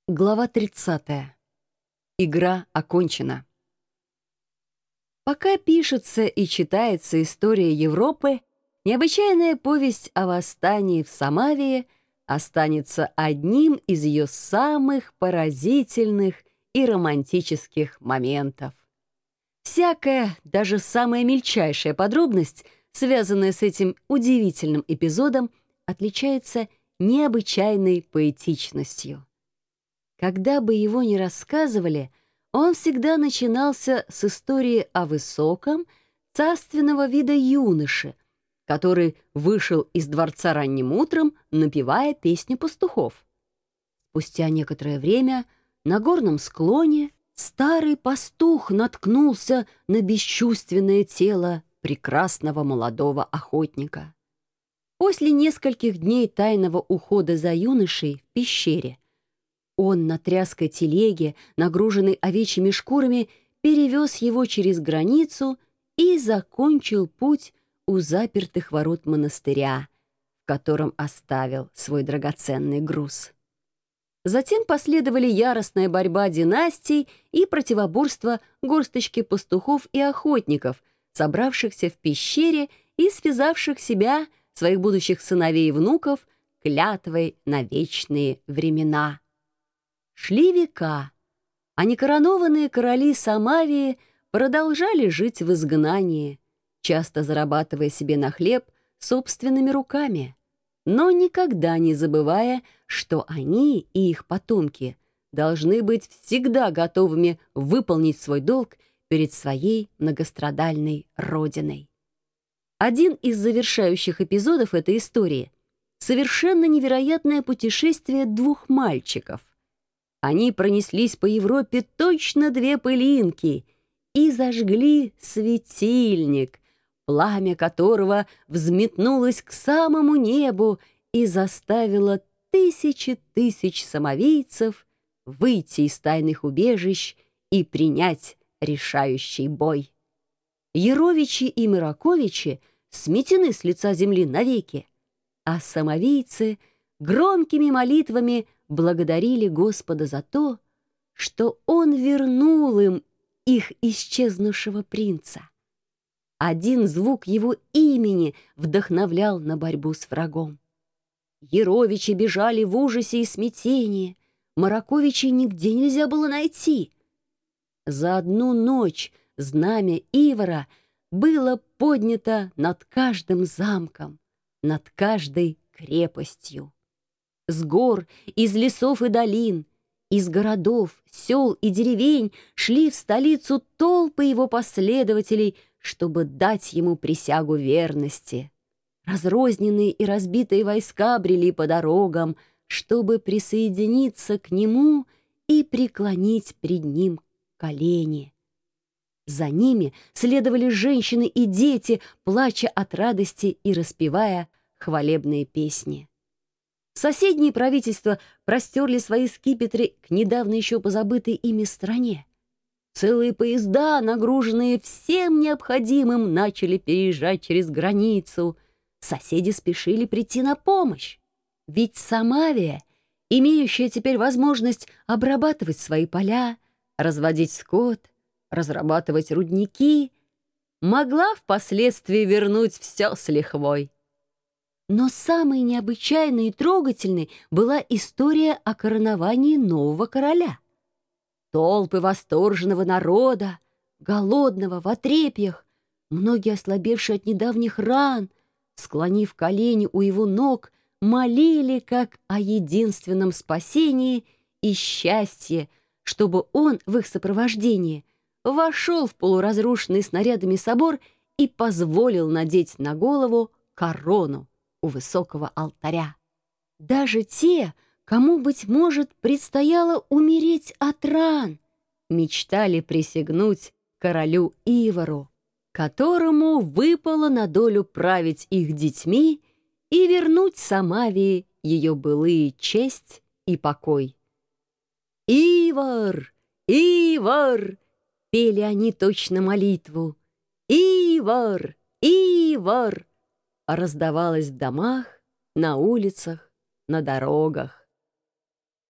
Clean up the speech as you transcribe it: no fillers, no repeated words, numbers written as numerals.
Глава 30. Игра окончена. Пока пишется и читается история Европы, необычайная повесть о восстании в Самавии останется одним из ее самых поразительных и романтических моментов. Всякая, даже самая мельчайшая подробность, связанная с этим удивительным эпизодом, отличается необычайной поэтичностью. Когда бы его ни рассказывали, он всегда начинался с истории о высоком, царственного вида юноше, который вышел из дворца ранним утром, напевая песню пастухов. Спустя некоторое время на горном склоне старый пастух наткнулся на бесчувственное тело прекрасного молодого охотника. После нескольких дней тайного ухода за юношей в пещере он на тряской телеге, нагруженной овечьими шкурами, перевез его через границу и закончил путь у запертых ворот монастыря, в котором оставил свой драгоценный груз. Затем последовали яростная борьба династий и противоборство горсточки пастухов и охотников, собравшихся в пещере и связавших себя, своих будущих сыновей и внуков, клятвой на вечные времена. Шли века, а некоронованные короли Самавии продолжали жить в изгнании, часто зарабатывая себе на хлеб собственными руками, но никогда не забывая, что они и их потомки должны быть всегда готовыми выполнить свой долг перед своей многострадальной родиной. Один из завершающих эпизодов этой истории — совершенно невероятное путешествие двух мальчиков. Они пронеслись по Европе точно 2 пылинки и зажгли светильник, пламя которого взметнулось к самому небу и заставило тысячи тысяч самовийцев выйти из тайных убежищ и принять решающий бой. Яровичи и Мираковичи сметены с лица земли навеки, а самовийцы громкими молитвами благодарили Господа за то, что Он вернул им их исчезнувшего принца. Один звук его имени вдохновлял на борьбу с врагом. Яровичи бежали в ужасе и смятении, Мараковичей нигде нельзя было найти. За одну ночь знамя Ивара было поднято над каждым замком, над каждой крепостью. С гор, из лесов и долин, из городов, сел и деревень шли в столицу толпы его последователей, чтобы дать ему присягу верности. Разрозненные и разбитые войска брели по дорогам, чтобы присоединиться к нему и преклонить пред ним колени. За ними следовали женщины и дети, плача от радости и распевая хвалебные песни. Соседние правительства простерли свои скипетры к недавно еще позабытой ими стране. Целые поезда, нагруженные всем необходимым, начали переезжать через границу. Соседи спешили прийти на помощь. Ведь Самавия, имеющая теперь возможность обрабатывать свои поля, разводить скот, разрабатывать рудники, могла впоследствии вернуть все с лихвой. Но самой необычайной и трогательной была история о короновании нового короля. Толпы восторженного народа, голодного, в отрепьях, многие ослабевшие от недавних ран, склонив колени у его ног, молили как о единственном спасении и счастье, чтобы он в их сопровождении вошел в полуразрушенный снарядами собор и позволил надеть на голову корону у высокого алтаря. Даже те, кому, быть может, предстояло умереть от ран, мечтали присягнуть королю Ивару, которому выпало на долю править их детьми и вернуть Самавии ее былые честь и покой. «Ивар! Ивар!» — пели они точно молитву. «Ивар! Ивар!» раздавалось в домах, на улицах, на дорогах.